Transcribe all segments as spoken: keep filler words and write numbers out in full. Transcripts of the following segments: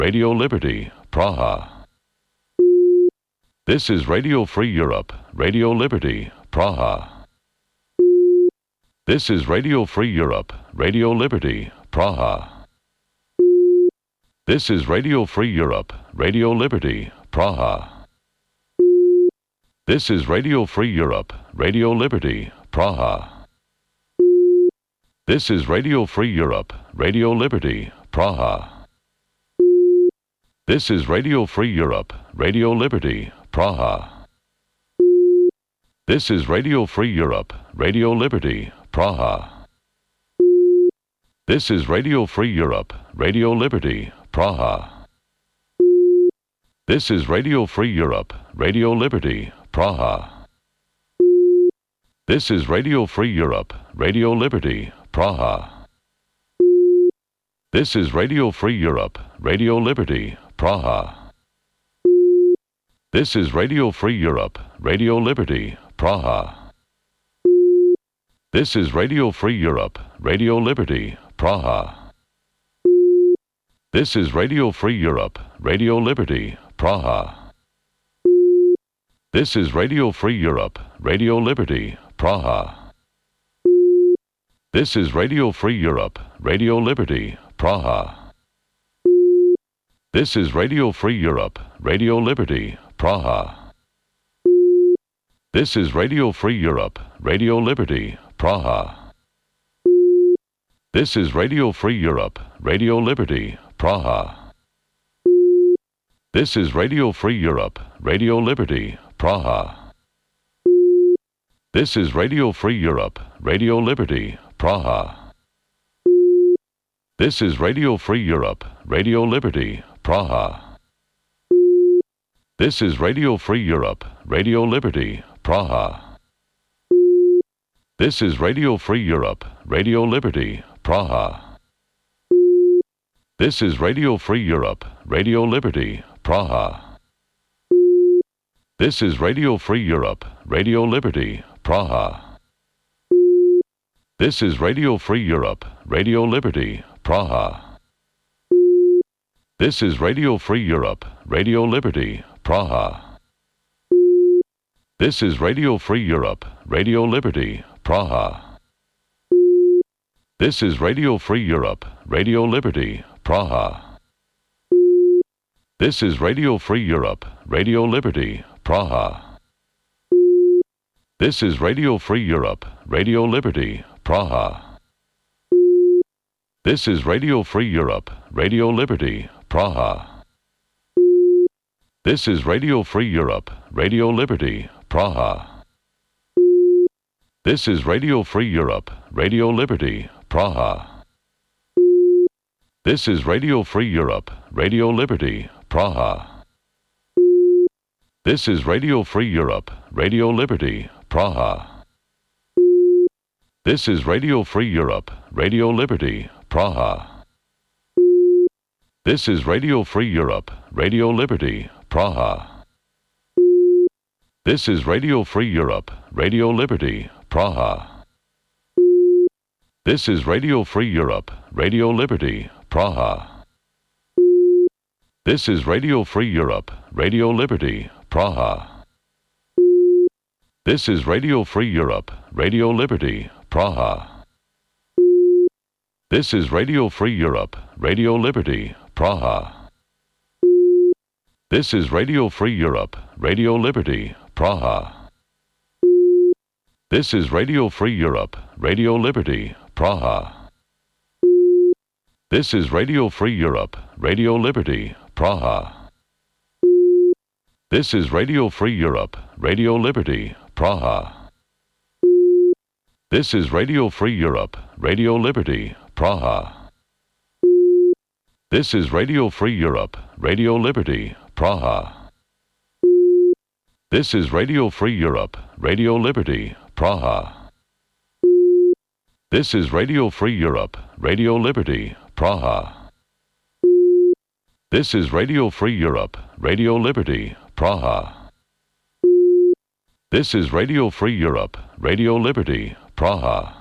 Radio Liberty, Praha. This is Radio Free Europe, Radio Liberty, Praha. This is Radio Free Europe, Radio Liberty, Praha. This is Radio Free Europe, Radio Liberty, Praha. This is Radio Free Europe, Radio Liberty, Praha. This is Radio Free Europe, Radio Liberty, Praha. This is Radio Free Europe, Radio Liberty, Praha. This is Radio Free Europe, Radio Liberty, Praha. This is Radio Free Europe, Radio Liberty, Praha. This is Radio Free Europe, Radio Liberty, Praha. This is Radio Free Europe, Radio Liberty, Praha. This is Radio Free Europe, Radio Liberty, Praha. This is Radio Free Europe, Radio Liberty, Praha. This is Radio Free Europe, Radio Liberty, Praha. This is Radio Free Europe, Radio Liberty, Praha. This is Radio Free Europe, Radio Liberty, Praha. This is Radio Free Europe, Radio Liberty, Praha. This is Radio Free Europe, Radio Liberty, Praha. This is Radio Free Europe, Radio Liberty, Praha. This is Radio Free Europe, Radio Liberty, Praha. This is Radio Free Europe, Radio Liberty, Praha. This is Radio Free Europe, Radio Liberty, Praha. This is Radio Free Europe, Radio Liberty, Praha. This is Radio Free Europe, Radio Liberty, Praha. This is Radio Free Europe, Radio Liberty, Praha. This is Radio Free Europe, Radio Liberty, Praha. This is Radio Free Europe, Radio Liberty, Praha. This is Radio Free Europe, Radio Liberty, Praha. This is Radio Free Europe, Radio Liberty, Praha. This is Radio Free Europe, Radio Liberty, Praha. This is Radio Free Europe, Radio Liberty, Praha. This is Radio Free Europe, Radio Liberty, Praha. This is Radio Free Europe, Radio Liberty, Praha. This is Radio Free Europe, Radio Liberty, Praha. This is Radio Free Europe, Radio Liberty, Praha. This is Radio Free Europe, Radio Liberty, Praha. This is Radio Free Europe, Radio Liberty, Praha. This is Radio Free Europe, Radio Liberty, Praha. This is Radio Free Europe, Radio Liberty, Praha. This is Radio Free Europe, Radio Liberty, Praha. This is Radio Free Europe, Radio Liberty, Praha. This is Radio Free Europe, Radio Liberty, Praha. This is Radio Free Europe, Radio Liberty, Praha. This is Radio Free Europe, Radio Liberty, Praha. This is Radio Free Europe, Radio Liberty, Praha. This is Radio Free Europe, Radio Liberty, Praha. This is Radio Free Europe, Radio Liberty, Praha. This is Radio Free Europe, Radio Liberty, Praha. This is Radio Free Europe, Radio Liberty, Praha. This is Radio Free Europe, Radio Liberty, Praha. This is Radio Free Europe, Radio Liberty, Praha. This is Radio Free Europe, Radio Liberty, Praha. This is Radio Free Europe, Radio Liberty, Praha. This is Radio Free Europe, Radio Liberty, Praha. This is Radio Free Europe, Radio Liberty, Praha.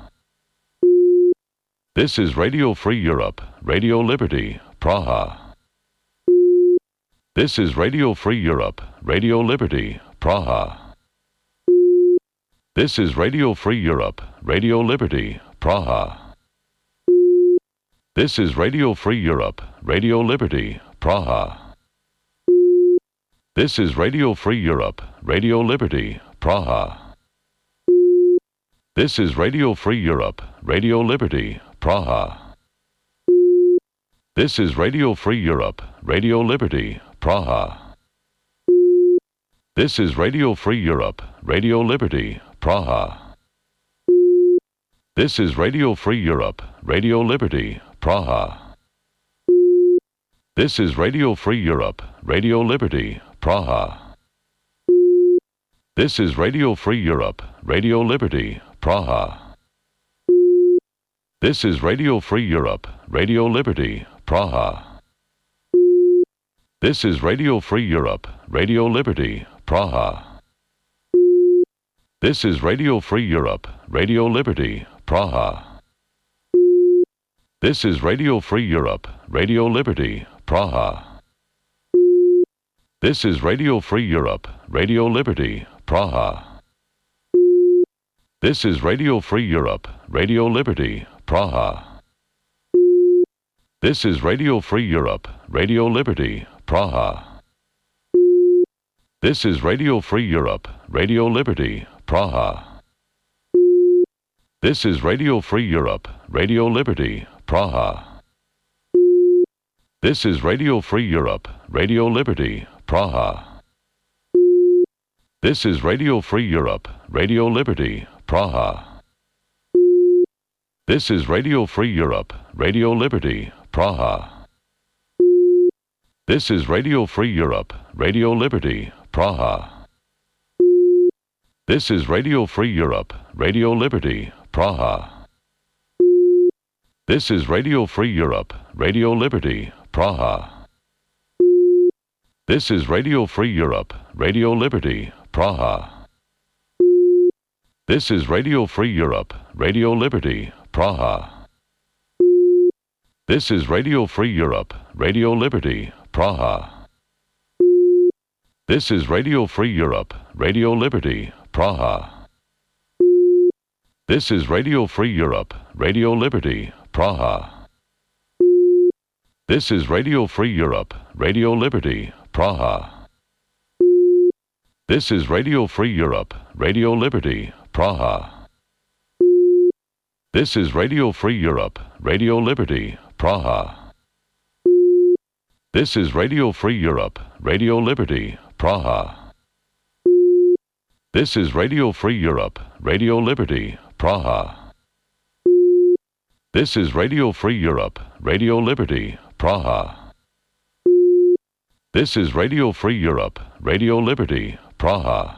This is Radio Free Europe, Radio Liberty, Praha. This is Radio Free Europe, Radio Liberty, Praha. This is Radio Free Europe, Radio Liberty, Praha. This is Radio Free Europe, Radio Liberty, Praha. This is Radio Free Europe, Radio Liberty, Praha. This is Radio Free Europe, Radio Liberty, Praha. This is Radio Free Europe, Radio Liberty, Praha. This is Radio Free Europe, Radio Liberty, Praha. This is Radio Free Europe, Radio Liberty, Praha. This is Radio Free Europe, Radio Liberty, Praha. This is Radio Free Europe, Radio Liberty, Praha. This is Radio Free Europe, Radio Liberty, Praha. This is Radio Free Europe, Radio Liberty, Praha. This is Radio Free Europe, Radio Liberty, Praha. This is Radio Free Europe, Radio Liberty, Praha. This is Radio Free Europe, Radio Liberty, Praha. This is Radio Free Europe, Radio Liberty, Praha. This is Radio Free Europe, Radio Liberty, Praha. This is Radio Free Europe, Radio Liberty, Praha. This is Radio Free Europe, Radio Liberty, Praha. This is Radio Free Europe, Radio Liberty, Praha. This is Radio Free Europe, Radio Liberty, Praha. This is Radio Free Europe, Radio Liberty, Praha. This is Radio Free Europe, Radio Liberty, Praha. This is Radio Free Europe, Radio Liberty, Praha. This is Radio Free Europe, Radio Liberty, Praha. This is Radio Free Europe, Radio Liberty, Praha. This is Radio Free Europe, Radio Liberty, Praha. This is Radio Free Europe, Radio Liberty, Praha. This is Radio Free Europe, Radio Liberty, Praha. This is Radio Free Europe, Radio Liberty, Praha. This is Radio Free Europe, Radio Liberty, Praha. This is Radio Free Europe, Radio Liberty, Praha. This is Radio Free Europe, Radio Liberty, Praha. This is Radio Free Europe, Radio Liberty, Praha. This is Radio Free Europe, Radio Liberty, Praha. This is Radio Free Europe, Radio Liberty, Praha. This is Radio Free Europe, Radio Liberty, Praha.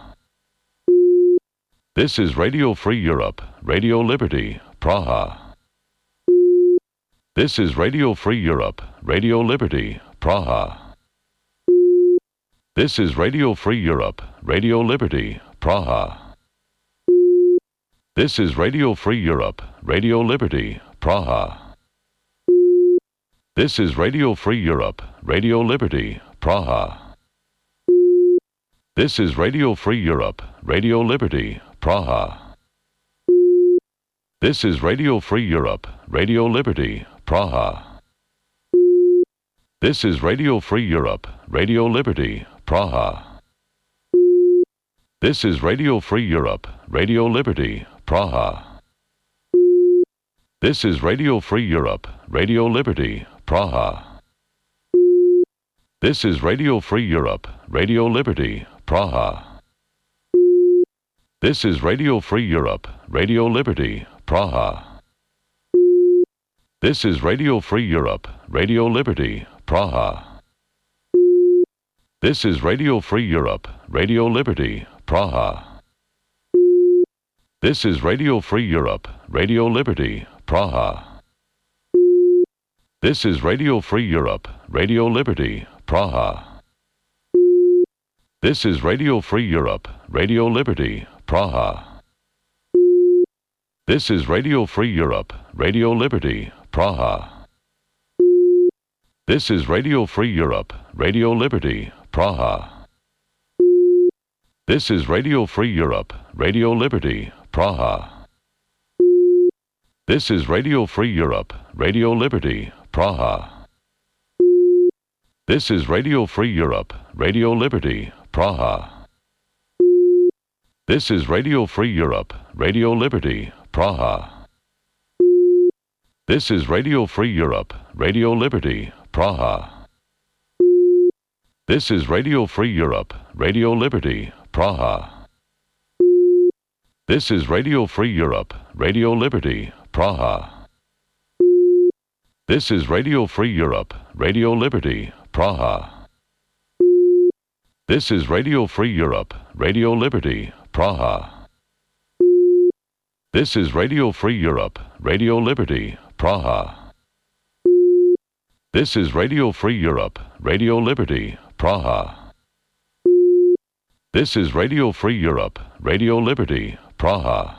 This is Radio Free Europe, Radio Liberty, Praha. This is Radio Free Europe, Radio Liberty, Praha. This is Radio Free Europe, Radio Liberty, Praha. This is Radio Free Europe, Radio Liberty, Praha. This is Radio Free Europe, Radio Liberty, Praha. This is Radio Free Europe, Radio Liberty, Praha. This is Radio Free Europe, Radio Liberty, Praha. This is Radio Free Europe, Radio Liberty, Praha. This is Radio Free Europe, Radio Liberty, Praha. This is Radio Free Europe, Radio Liberty, Praha. This is Radio Free Europe, Radio Liberty, Praha. This is Radio Free Europe, Radio Liberty, Praha. This is Radio Free Europe, Radio Liberty, Praha. This is Radio Free Europe, Radio Liberty, Praha. This is Radio Free Europe, Radio Liberty, Praha. This is Radio Free Europe, Radio Liberty, Praha. This is Radio Free Europe, Radio Liberty, Praha. This is Radio Free Europe, Radio Liberty, Praha. This is Radio Free Europe, Radio Liberty, Praha. This is Radio Free Europe, Radio Liberty, Praha. This is Radio Free Europe, Radio Liberty, Praha. This is Radio Free Europe, Radio Liberty, Praha. This is Radio Free Europe, Radio Liberty, Praha. This is Radio Free Europe, Radio Liberty, Praha. This is Radio Free Europe, Radio Liberty, Praha. This is Radio Free Europe, Radio Liberty, Praha. This is Radio Free Europe, Radio Liberty, Praha. This is Radio Free Europe, Radio Liberty, Praha. This is Radio Free Europe, Radio Liberty, Praha. This is Radio Free Europe, Radio Liberty, Praha. This is Radio Free Europe, Radio Liberty, Praha.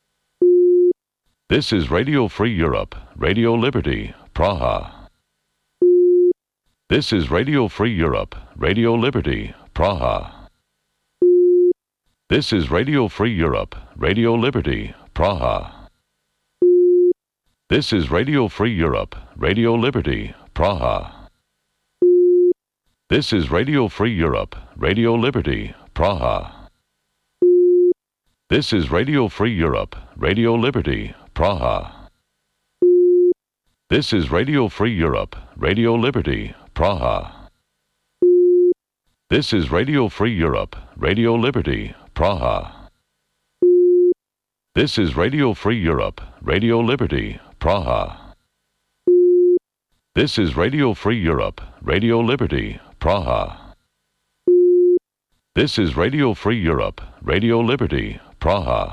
This is Radio Free Europe, Radio Liberty, Praha. This is Radio Free Europe, Radio Liberty, Praha. This is Radio Free Europe, Radio Liberty, Praha. This is Radio Free Europe, Radio Liberty, Praha. This is Radio Free Europe, Radio Liberty, Praha. This is Radio Free Europe, Radio Liberty, Praha. This is Radio Free Europe, Radio Liberty, Praha. This is Radio Free Europe, Radio Liberty, Praha. This is Radio Free Europe, Radio Liberty, Praha. This is Radio Free Europe, Radio Liberty, Praha. This is Radio Free Europe, Radio Liberty, Praha.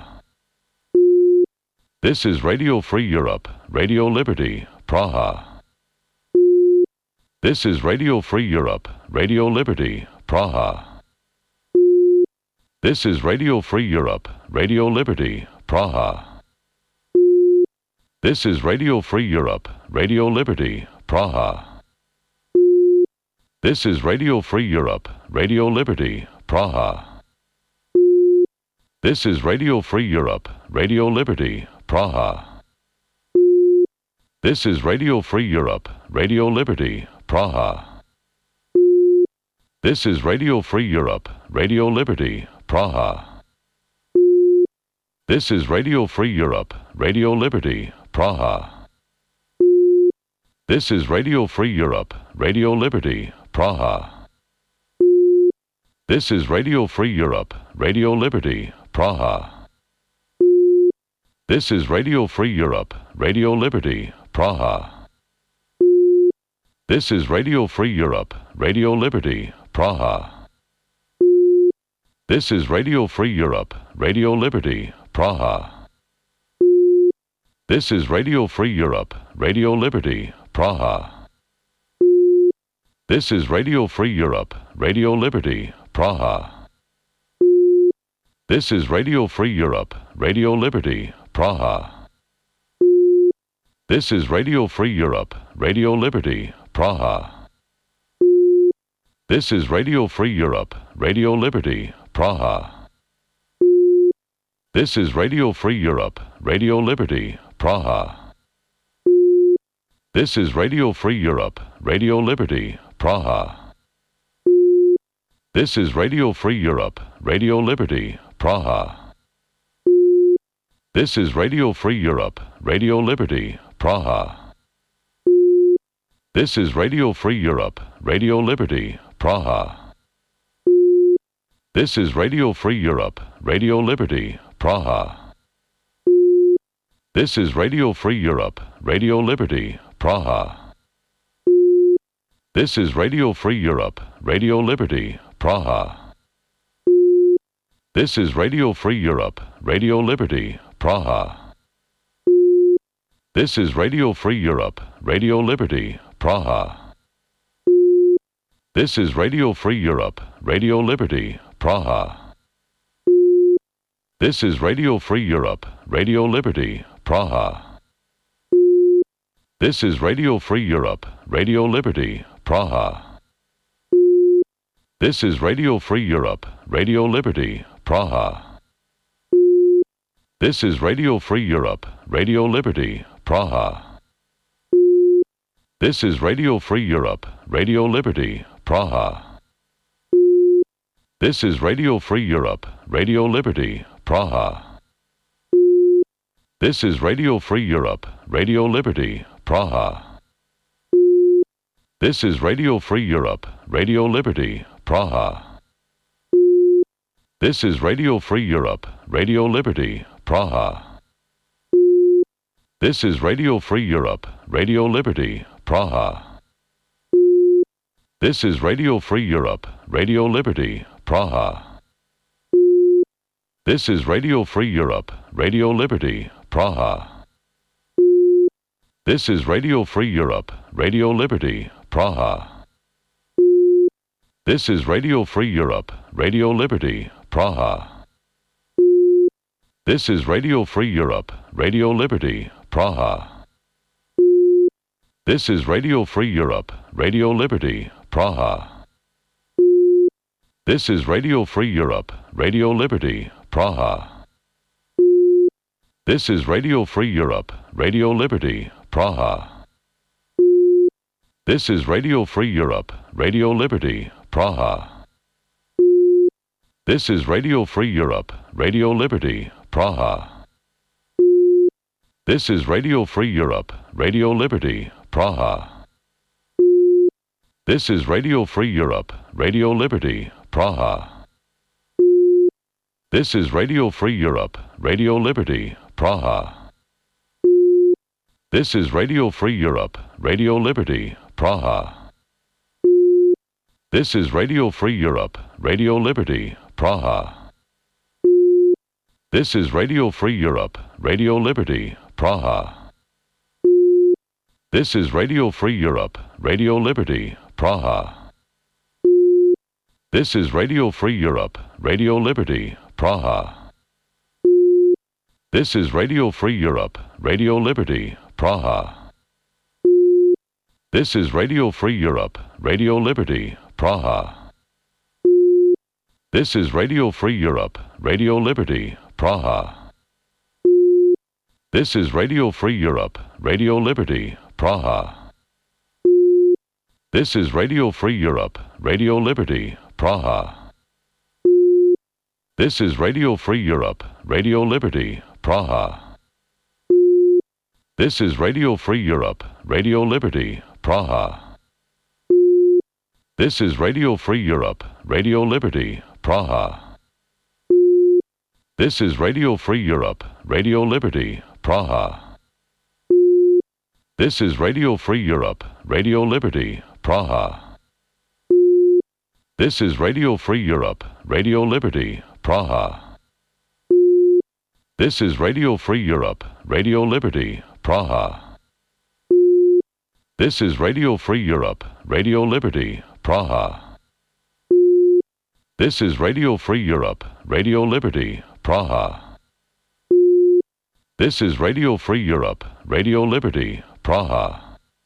This is Radio Free Europe, Radio Liberty, Praha. This is Radio Free Europe, Radio Liberty, Praha. This is Radio Free Europe, Radio Liberty, Praha. This is Radio Free Europe, Radio Liberty, Praha. This is Radio Free Europe, Radio Liberty, Praha. This is Radio Free Europe, Radio Liberty, Praha. This is Radio Free Europe, Radio Liberty, Praha. This is Radio Free Europe, Radio Liberty, Praha. This is Radio Free Europe, Radio Liberty, Praha. This is Radio Free Europe, Radio Liberty, Praha. This is Radio Free Europe, Radio Liberty, Praha. This is Radio Free Europe, Radio Liberty, Praha. This is Radio Free Europe, Radio Liberty, Praha. This is Radio Free Europe, Radio Liberty, Praha. This is Radio Free Europe, Radio Liberty, Praha. This is Radio Free Europe, Radio Liberty, Praha. This is Radio Free Europe, Radio Liberty, Praha. This is Radio Free Europe, Radio Liberty, Praha. This is Radio Free Europe, Radio Liberty, Praha. This is Radio Free Europe, Radio Liberty, Praha. This is Radio Free Europe, Radio Liberty, Praha. This is Radio Free Europe, Radio Liberty, Praha. This is Radio Free Europe, Radio Liberty, Praha. This is Radio Free Europe, Radio Liberty, Praha. This is Radio Free Europe, Radio Liberty, Praha. This is Radio Free Europe, Radio Liberty, Praha. This is Radio Free Europe, Radio Liberty, Praha. This is Radio Free Europe, Radio Liberty, Praha. This is Radio Free Europe, Radio Liberty, Praha. This is Radio Free Europe, Radio Liberty, Praha. This is Radio Free Europe, Radio Liberty, Praha. This is Radio Free Europe, Radio Liberty, Praha. This is Radio Free Europe, Radio Liberty, Praha. This is Radio Free Europe, Radio Liberty, Praha. This is Radio Free Europe, Radio Liberty, Praha. This is Radio Free Europe, Radio Liberty, Praha. This is Radio Free Europe, Radio Liberty, Praha. This is Radio Free Europe, Radio Liberty, Praha. This is Radio Free Europe, Radio Liberty, Praha. This is Radio Free Europe, Radio Liberty, Praha. This is Radio Free Europe, Radio Liberty, Praha. This is Radio Free Europe, Radio Liberty, Praha. This is Radio Free Europe, Radio Liberty, Praha. This is Radio Free Europe, Radio Liberty, Praha. This is Radio Free Europe, Radio Liberty, Praha. This is Radio Free Europe, Radio Liberty, Praha. This is Radio Free Europe, Radio Liberty, Praha. This is Radio Free Europe, Radio Liberty, Praha. This is Radio Free Europe, Radio Liberty, Praha. This is Radio Free Europe, Radio Liberty, Praha. This is Radio Free Europe, Radio Liberty, Praha. This is Radio Free Europe, Radio Liberty, Praha. This is Radio Free Europe, Radio Liberty, Praha. This is Radio Free Europe, Radio Liberty, Praha. This is Radio Free Europe, Radio Liberty, Praha. This is Radio Free Europe, Radio Liberty, Praha. This is Radio Free Europe, Radio Liberty, Praha. This is Radio Free Europe, Radio Liberty, Praha. This is Radio Free Europe, Radio Liberty, Praha. This is Radio Free Europe, Radio Liberty, Praha. This is Radio Free Europe, Radio Liberty, Praha. This is Radio Free Europe, Radio Liberty, Praha. This is Radio Free Europe, Radio Liberty, Praha. This is Radio Free Europe, Radio Liberty, Praha. This is Radio Free Europe, Radio Liberty, Praha. This is Radio Free Europe, Radio Liberty, Praha. This is Radio Free Europe, Radio Liberty, Praha. This is Radio Free Europe, Radio Liberty, Praha. This is Radio Free Europe, Radio Liberty, Praha. This is Radio Free Europe, Radio Liberty, Praha. This is Radio Free Europe, Radio Liberty, Praha. This is Radio Free Europe, Radio Liberty, Praha. This is Radio Free Europe, Radio Liberty, Praha.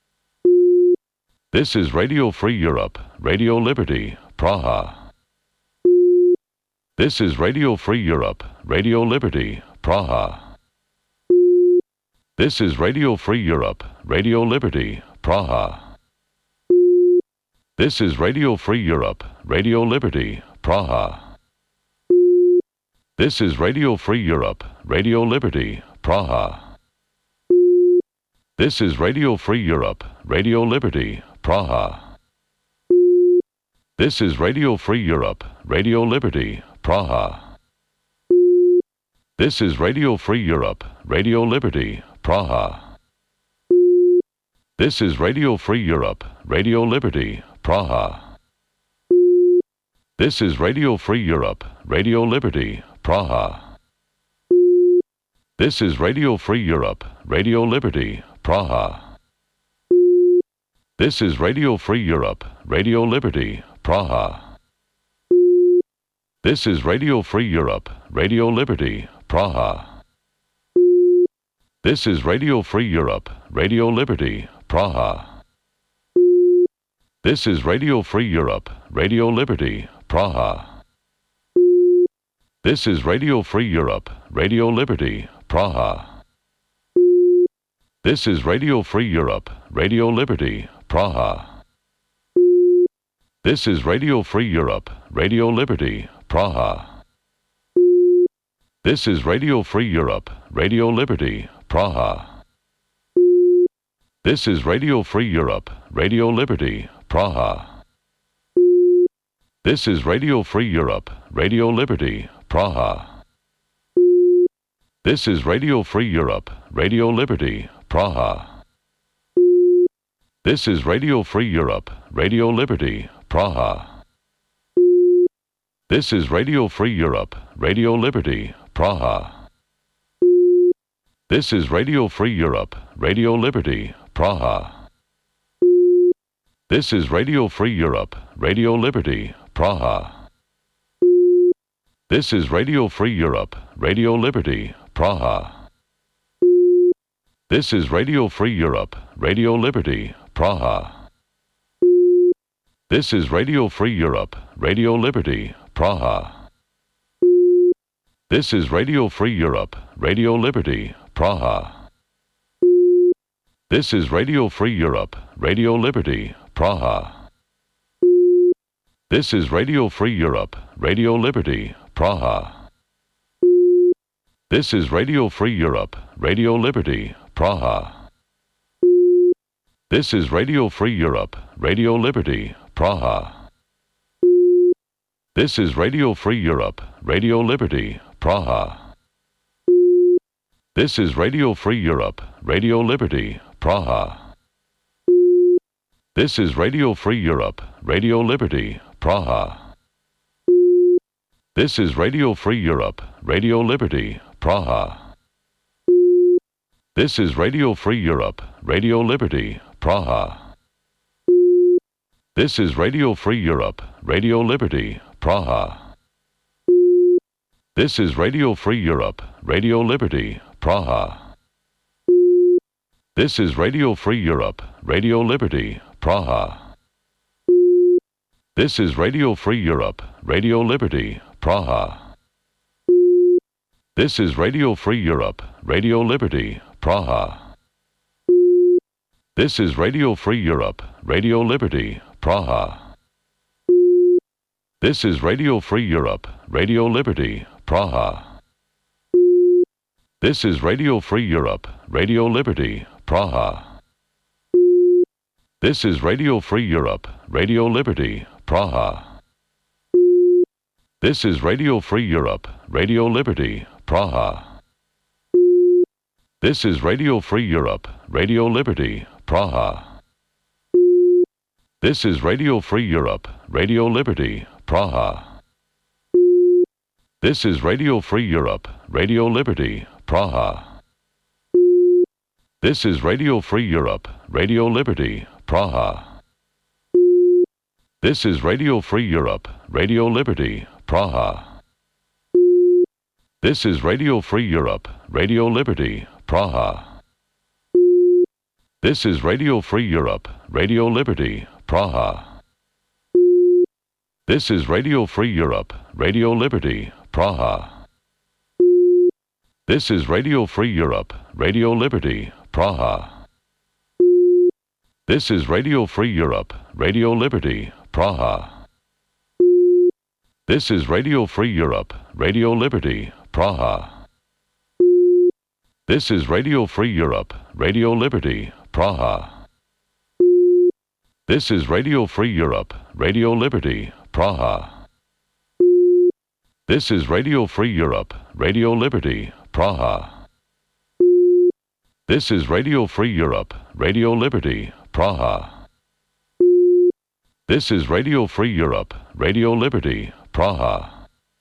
This is Radio Free Europe, Radio Liberty, Praha. This is Radio Free Europe, Radio Liberty, Praha. This is Radio Free Europe, Radio Liberty, Praha. This is Radio Free Europe, Radio Liberty, Praha. This is Radio Free Europe, Radio Liberty, Praha. This is Radio Free Europe, Radio Liberty, Praha. This is Radio Free Europe, Radio Liberty, Praha. This is Radio Free Europe, Radio Liberty, Praha. This is Radio Free Europe, Radio Liberty, Praha. This is Radio Free Europe, Radio Liberty, Praha. This is Radio Free Europe, Radio Liberty, Praha. This is Radio Free Europe, Radio Liberty, Praha. This is Radio Free Europe, Radio Liberty, Praha. This is Radio Free Europe, Radio Liberty, Praha. This is Radio Free Europe, Radio Liberty, Praha. This is Radio Free Europe, Radio Liberty, Praha. This is Radio Free Europe, Radio Liberty, Praha. This is Radio Free Europe, Radio Liberty, Praha. This is Radio Free Europe, Radio Liberty, Praha. This is Radio Free Europe, Radio Liberty, Praha. This is Radio Free Europe, Radio Liberty, Praha. This is Radio Free Europe, Radio Liberty, Praha. This is Radio Free Europe, Radio Liberty, Praha. This is Radio Free Europe, Radio Liberty, Praha. This is Radio Free Europe, Radio Liberty, Praha. This is Radio Free Europe, Radio Liberty, Praha. This is Radio Free Europe, Radio Liberty, Praha. This is Radio Free Europe, Radio Liberty, Praha. This is Radio Free Europe, Radio Liberty, Praha. This is Radio Free Europe, Radio Liberty, Praha. This is Radio Free Europe, Radio Liberty, Praha. This is Radio Free Europe, Radio Liberty, Praha. This is Radio Free Europe, Radio Liberty, Praha. This is Radio Free Europe, Radio Liberty, Praha. This is Radio Free Europe, Radio Liberty, Praha. This is Radio Free Europe, Radio Liberty, Praha. This is Radio Free Europe, Radio Liberty, Praha. This is Radio Free Europe, Radio Liberty, Praha. This is Radio Free Europe, Radio Liberty, Praha. This is Radio Free Europe, Radio Liberty, Praha. This is Radio Free Europe, Radio Liberty, Praha. This is Radio Free Europe, Radio Liberty, Praha. This is Radio Free Europe, Radio Liberty, Praha. This is Radio Free Europe, Radio Liberty, Praha. This is Radio Free Europe, Radio Liberty, Praha. This is Radio Free Europe, Radio Liberty, Praha. This is Radio Free Europe, Radio Liberty, Praha. This is Radio Free Europe, Radio Liberty, Praha. This is Radio Free Europe, Radio Liberty, Praha. This is Radio Free Europe, Radio Liberty, Praha. This is Radio Free Europe, Radio Liberty, Praha. This is Radio Free Europe, Radio Liberty, Praha. This is Radio Free Europe, Radio Liberty, Praha. This is Radio Free Europe, Radio Liberty, Praha. This is Radio Free Europe, Radio Liberty, Praha. This is Radio Free Europe, Radio Liberty, Praha. This is Radio Free Europe, Radio Liberty, Praha. This is Radio Free Europe, Radio Liberty, Praha. This is Radio Free Europe, Radio Liberty, Praha. This is Radio Free Europe, Radio Liberty, Praha. This is Radio Free Europe, Radio Liberty, Praha. This is Radio Free Europe, Radio Liberty, Praha. This is Radio Free Europe, Radio Liberty, Praha. This is Radio Free Europe, Radio Liberty, Praha. This is Radio Free Europe, Radio Liberty, Praha.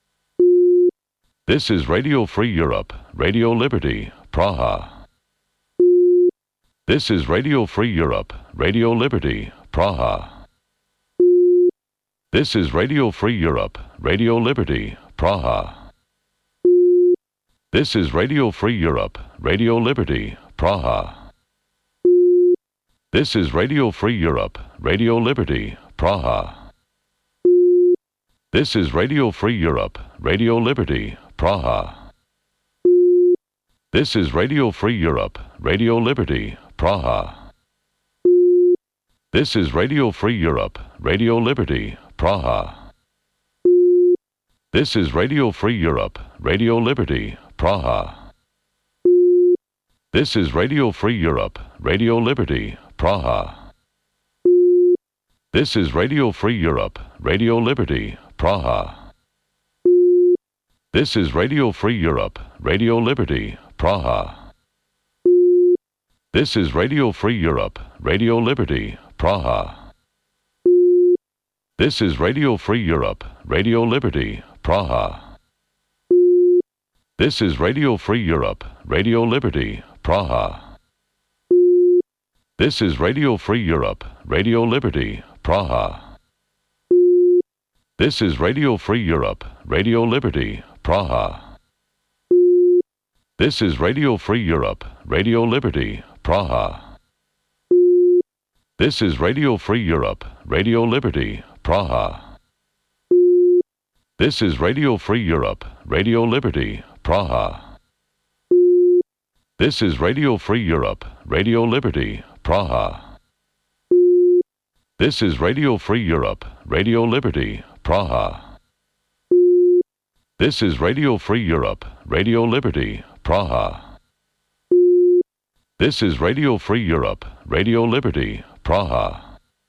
This is Radio Free Europe, Radio Liberty, Praha. This is Radio Free Europe, Radio Liberty, Praha. This is Radio Free Europe, Radio Liberty, Praha. This is Radio Free Europe, Radio Liberty, Praha. This is Radio Free Europe, Radio Liberty, Praha. This is Radio Free Europe, Radio Liberty, Praha. This is Radio Free Europe, Radio Liberty, Praha. This is Radio Free Europe, Radio Liberty, Praha. This is Radio Free Europe, Radio Liberty, Praha. This is Radio Free Europe, Radio Liberty, Praha. This is Radio Free Europe, Radio Liberty, Praha. This is Radio Free Europe, Radio Liberty, Praha. This is Radio Free Europe, Radio Liberty, Praha. This is Radio Free Europe, Radio Liberty, Praha. This is Radio Free Europe, Radio Liberty, Praha. This is Radio Free Europe, Radio Liberty, Praha. This is Radio Free Europe, Radio Liberty, Praha. This is Radio Free Europe, Radio Liberty, Praha. This is Radio Free Europe, Radio Liberty, Praha. This is Radio Free Europe, Radio Liberty, Praha. This is Radio Free Europe, Radio Liberty, Praha. This is Radio Free Europe, Radio Liberty, Praha. This is Radio Free Europe, Radio Liberty, Praha. This is Radio Free Europe, Radio Liberty, Praha.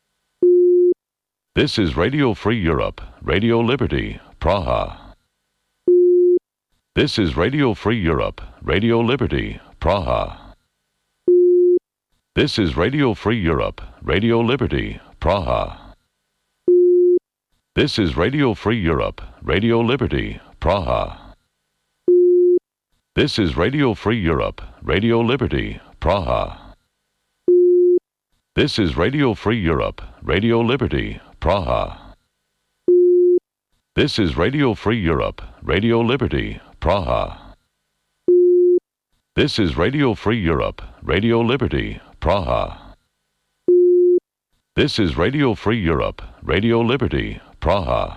This is Radio Free Europe, Radio Liberty, Praha. This is Radio Free Europe, Radio Liberty, Praha. This is Radio Free Europe, Radio Liberty, Praha. This is Radio Free Europe, Radio Liberty, Praha. This is Radio Free Europe, Radio Liberty, Praha. This is Radio Free Europe, Radio Liberty, Praha. This is Radio Free Europe, Radio Liberty, Praha. This is Radio Free Europe, Radio Liberty, Praha. This is Radio Free Europe, Radio Liberty, Praha.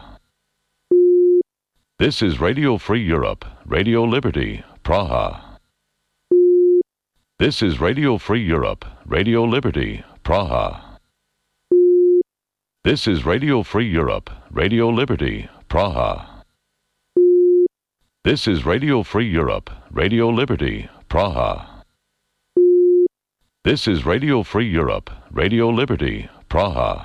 This is Radio Free Europe, Radio Liberty, Praha. This is Radio Free Europe, Radio Liberty, Praha. This is Radio Free Europe, Radio Liberty, Praha. This is Radio Free Europe, Radio Liberty, Praha. This is Radio Free Europe, Radio Liberty, Praha.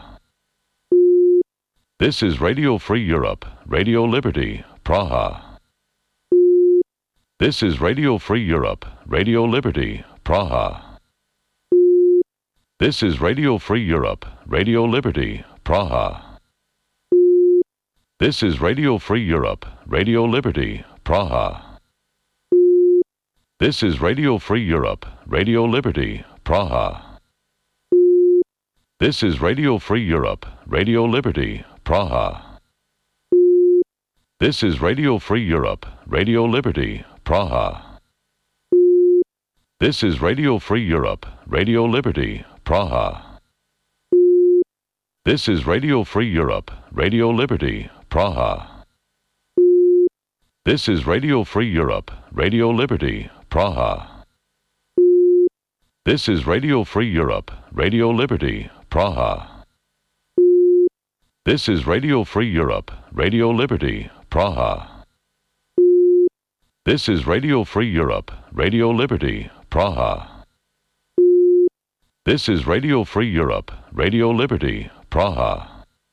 This is Radio Free Europe, Radio Liberty, Praha. This is Radio Free Europe, Radio Liberty, Praha. This is Radio Free Europe, Radio Liberty, Praha. This is Radio Free Europe, Radio Liberty, Praha. This is Radio Free Europe, Radio Liberty, Praha. This is Radio Free Europe, Radio Liberty, Praha. This is Radio Free Europe, Radio Liberty, Praha. This is Radio Free Europe, Radio Liberty, Praha. This is Radio Free Europe, Radio Liberty, Praha. This is Radio Free Europe, Radio Liberty, Praha. This is Radio Free Europe, Radio Liberty, Praha. This is Radio Free Europe, Radio Liberty, Praha. This is Radio Free Europe, Radio Liberty, Praha. This is Radio Free Europe, Radio Liberty, Praha.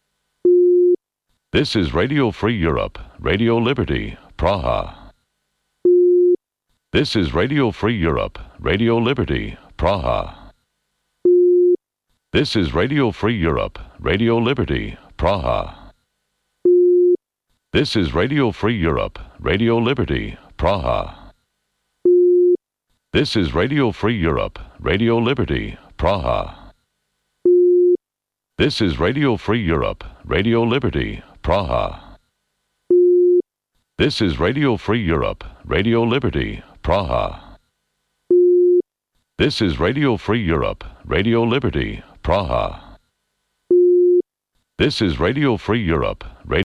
This is Radio Free Europe, Radio Liberty, Praha. This is Radio Free Europe, Radio Liberty, Praha. This is Radio Free Europe, Radio Liberty, Praha. This is Radio Free Europe, Radio Liberty, Praha. This is Radio Free Europe, Radio Liberty, Praha. This is Radio Free Europe, Radio Liberty, Praha. This is Radio Free Europe, Radio Liberty, Praha. This is Radio Free Europe, Radio Liberty, Praha. This is Radio Free Europe, Radio